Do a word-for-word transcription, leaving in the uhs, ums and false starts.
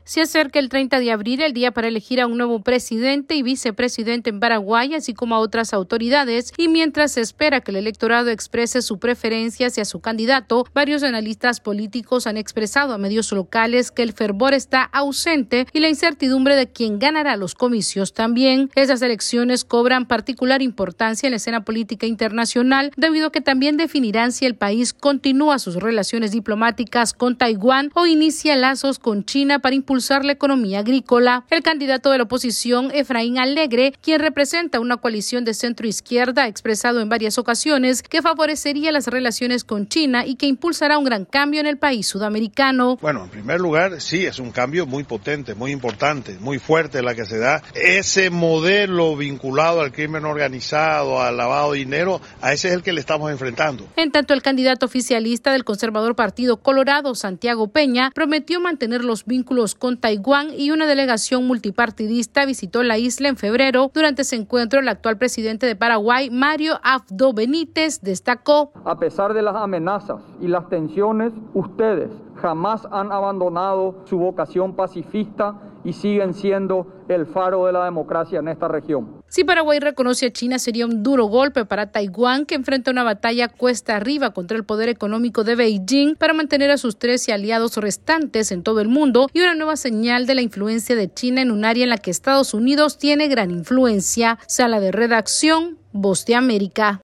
Se acerca el treinta de abril, el día para elegir a un nuevo presidente y vicepresidente en Paraguay, así como a otras autoridades, y mientras se espera que el electorado exprese su preferencia hacia su candidato, varios analistas políticos han expresado a medios locales que el fervor está ausente y la incertidumbre de quién ganará los comicios también. Esas elecciones cobran particular importancia en la escena política internacional, debido a que también definirán si el país continúa sus relaciones diplomáticas con Taiwán o inicia lazos con China para impulsar la economía agrícola. El candidato de la oposición, Efraín Alegre, quien representa una coalición de centro-izquierda, ha expresado en varias ocasiones que favorecería las relaciones con China y que impulsará un gran cambio en el país sudamericano. Bueno, en primer lugar, sí, es un cambio muy potente, muy importante, muy fuerte la que se da. Ese modelo vinculado al crimen organizado, al lavado de dinero, a ese es el que le estamos enfrentando. En tanto, el candidato oficialista del conservador Partido Colorado, Santiago Peña, prometió mantener los vínculos con Taiwán y una delegación multipartidista visitó la isla en febrero. Durante ese encuentro, el actual presidente de Paraguay, Mario Abdo Benítez, destacó: a pesar de las amenazas y las tensiones, ustedes jamás han abandonado su vocación pacifista y siguen siendo el faro de la democracia en esta región. Si Paraguay reconoce a China, sería un duro golpe para Taiwán, que enfrenta una batalla cuesta arriba contra el poder económico de Beijing para mantener a sus trece aliados restantes en todo el mundo, y una nueva señal de la influencia de China en un área en la que Estados Unidos tiene gran influencia. Sala de redacción, Voz de América.